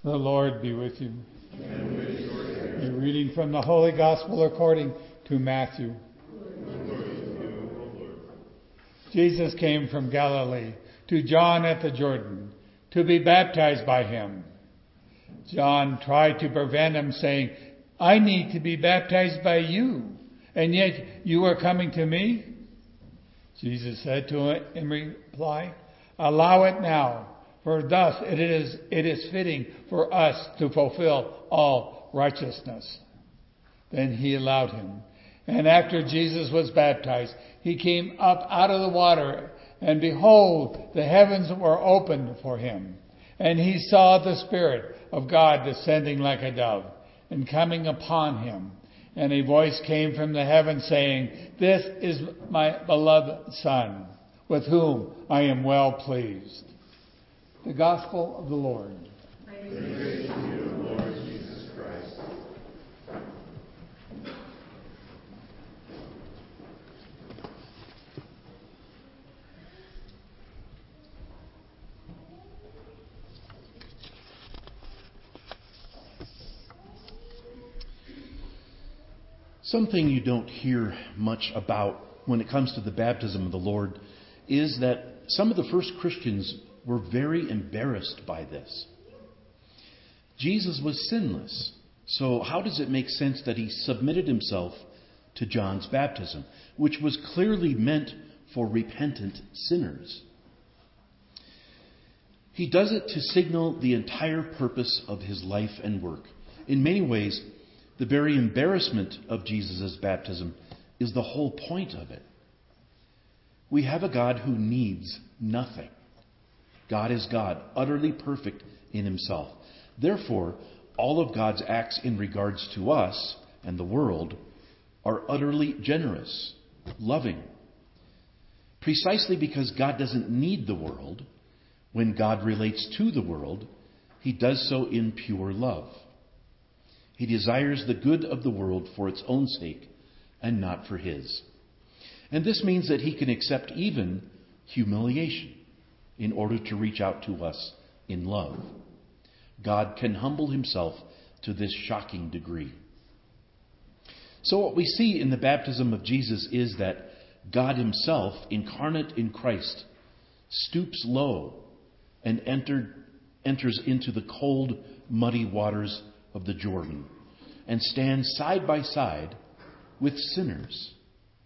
The Lord be with you. And with your spirit. A reading from the Holy Gospel according to Matthew. Jesus came from Galilee to John at the Jordan to be baptized by him. John tried to prevent him, saying, "I need to be baptized by you, and yet you are coming to me?" Jesus said to him in reply, "Allow it now, for thus it is fitting for us to fulfill all righteousness." Then he allowed him. And after Jesus was baptized, he came up out of the water, and behold, the heavens were opened for him. And he saw the Spirit of God descending like a dove and coming upon him. And a voice came from the heaven saying, "This is my beloved Son, with whom I am well pleased." The Gospel of the Lord. Praise to you, Lord Jesus Christ. Something you don't hear much about when it comes to the baptism of the Lord is that some of the first Christians were very embarrassed by this. Jesus was sinless, so how does it make sense that he submitted himself to John's baptism, which was clearly meant for repentant sinners? He does it to signal the entire purpose of his life and work. In many ways, the very embarrassment of Jesus' baptism is the whole point of it. We have a God who needs nothing. God is God, utterly perfect in himself. Therefore, all of God's acts in regards to us and the world are utterly generous, loving. Precisely because God doesn't need the world, when God relates to the world, he does so in pure love. He desires the good of the world for its own sake and not for his. And this means that he can accept even humiliation in order to reach out to us in love. God can humble himself to this shocking degree. So what we see in the baptism of Jesus is that God himself, incarnate in Christ, stoops low and enters into the cold, muddy waters of the Jordan and stands side by side with sinners.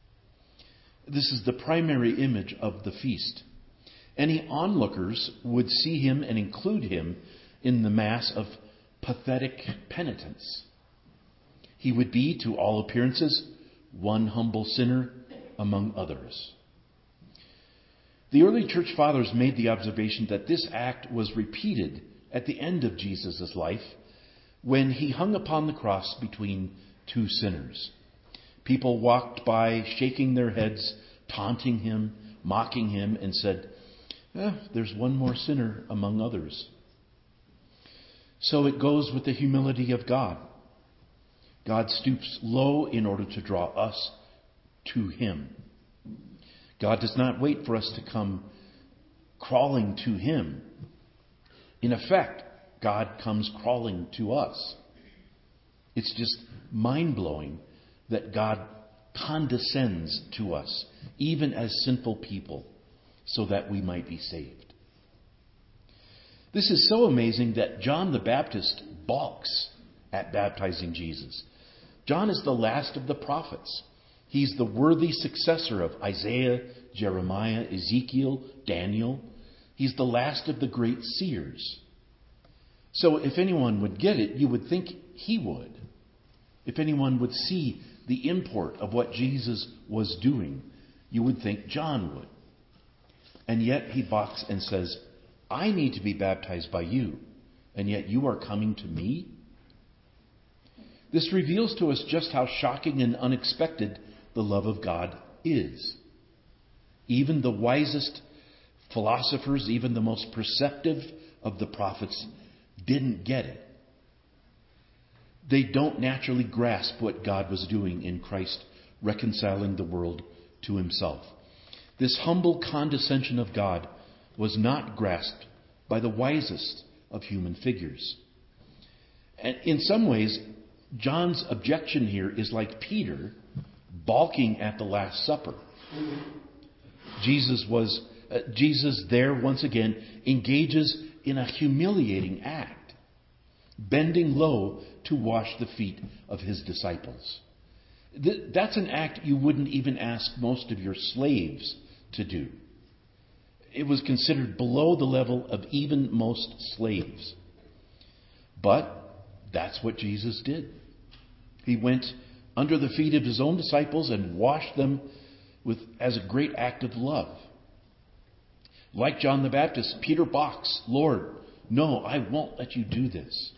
This is the primary image of the feast. Any onlookers would see him and include him in the mass of pathetic penitence. He would be, to all appearances, one humble sinner among others. The early church fathers made the observation that this act was repeated at the end of Jesus' life when he hung upon the cross between two sinners. People walked by shaking their heads, taunting him, mocking him, and said, "There's one more sinner among others." So it goes with the humility of God. God stoops low in order to draw us to him. God does not wait for us to come crawling to him. In effect, God comes crawling to us. It's just mind-blowing that God condescends to us, even as sinful people, so that we might be saved. This is so amazing that John the Baptist balks at baptizing Jesus. John is the last of the prophets. He's the worthy successor of Isaiah, Jeremiah, Ezekiel, Daniel. He's the last of the great seers. So if anyone would get it, you would think he would. If anyone would see the import of what Jesus was doing, you would think John would. And yet he balks and says, "I need to be baptized by you, and yet you are coming to me?" This reveals to us just how shocking and unexpected the love of God is. Even the wisest philosophers, even the most perceptive of the prophets, didn't get it. They don't naturally grasp what God was doing in Christ, reconciling the world to himself. This humble condescension of God was not grasped by the wisest of human figures. And in some ways, John's objection here is like Peter balking at the Last Supper. Jesus there once again engages in a humiliating act, bending low to wash the feet of his disciples. That's an act you wouldn't even ask most of your slaves to do. It was considered below the level of even most slaves. But that's what Jesus did. He went under the feet of his own disciples and washed them as a great act of love. Like John the Baptist, Peter balks, "Lord, no, I won't let you do this."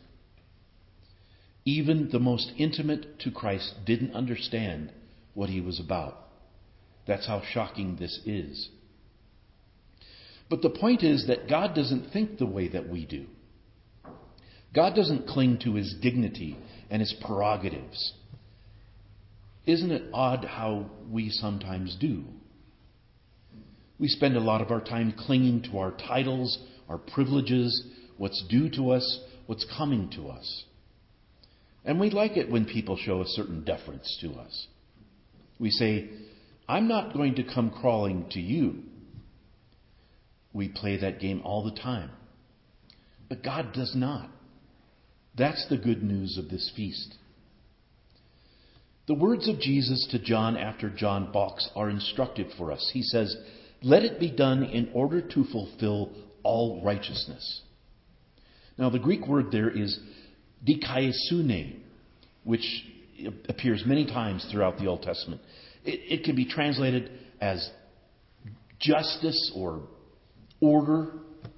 Even the most intimate to Christ didn't understand what he was about. That's how shocking this is. But the point is that God doesn't think the way that we do. God doesn't cling to his dignity and his prerogatives. Isn't it odd how we sometimes do? We spend a lot of our time clinging to our titles, our privileges, what's due to us, what's coming to us. And we like it when people show a certain deference to us. We say, "I'm not going to come crawling to you." We play that game all the time. But God does not. That's the good news of this feast. The words of Jesus to John after John balks are instructive for us. He says, "Let it be done in order to fulfill all righteousness." Now, the Greek word there is dikaiosune, which appears many times throughout the Old Testament. It can be translated as justice or order.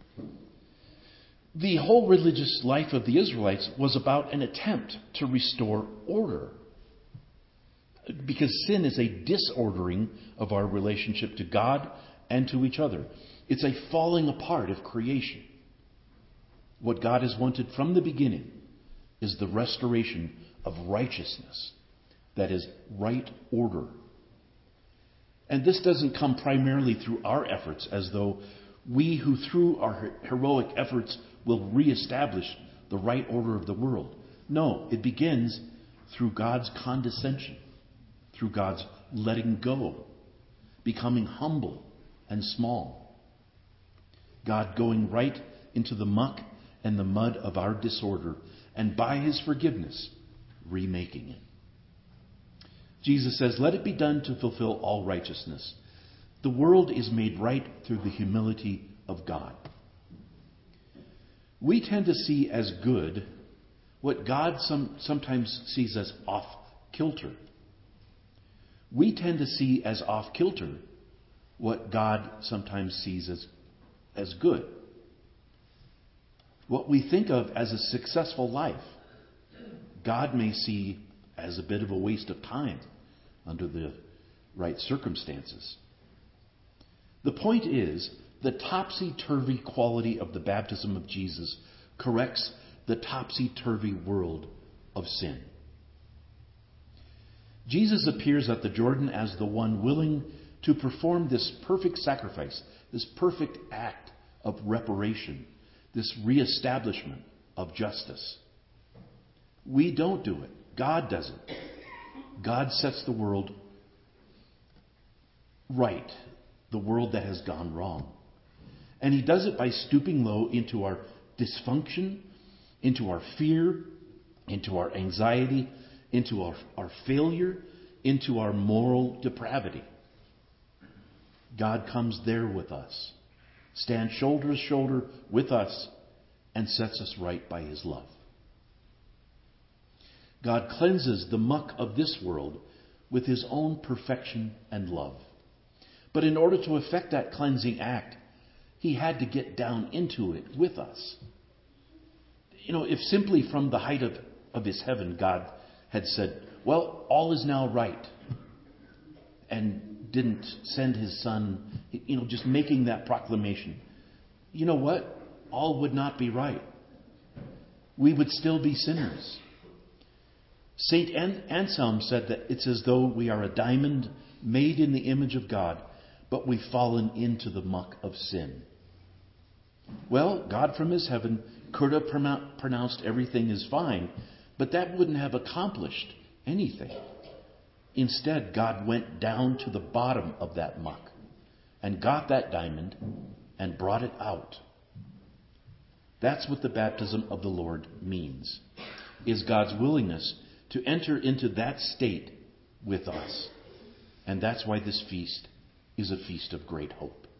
The whole religious life of the Israelites was about an attempt to restore order. Because sin is a disordering of our relationship to God and to each other. It's a falling apart of creation. What God has wanted from the beginning is the restoration of righteousness. That is, right order. And this doesn't come primarily through our efforts, as though we who through our heroic efforts will reestablish the right order of the world. No, it begins through God's condescension, through God's letting go, becoming humble and small. God going right into the muck and the mud of our disorder, and by his forgiveness, remaking it. Jesus says, "Let it be done to fulfill all righteousness." The world is made right through the humility of God. We tend to see as good what God sometimes sees as off-kilter. We tend to see as off-kilter what God sometimes sees as good. What we think of as a successful life, God may see as a bit of a waste of time under the right circumstances. The point is, the topsy-turvy quality of the baptism of Jesus corrects the topsy-turvy world of sin. Jesus appears at the Jordan as the one willing to perform this perfect sacrifice, this perfect act of reparation, this reestablishment of justice. We don't do it. God does it. God sets the world right, the world that has gone wrong. And he does it by stooping low into our dysfunction, into our fear, into our anxiety, into our failure, into our moral depravity. God comes there with us, stands shoulder to shoulder with us, and sets us right by his love. God cleanses the muck of this world with his own perfection and love. But in order to effect that cleansing act, he had to get down into it with us. You know, if simply from the height of his heaven God had said, "Well, all is now right," and didn't send his son, just making that proclamation, you know what? All would not be right. We would still be sinners. St. Anselm said that it's as though we are a diamond made in the image of God, but we've fallen into the muck of sin. Well, God from his heaven could have pronounced everything is fine, but that wouldn't have accomplished anything. Instead, God went down to the bottom of that muck and got that diamond and brought it out. That's what the baptism of the Lord means, is God's willingness to enter into that state with us. And that's why this feast is a feast of great hope.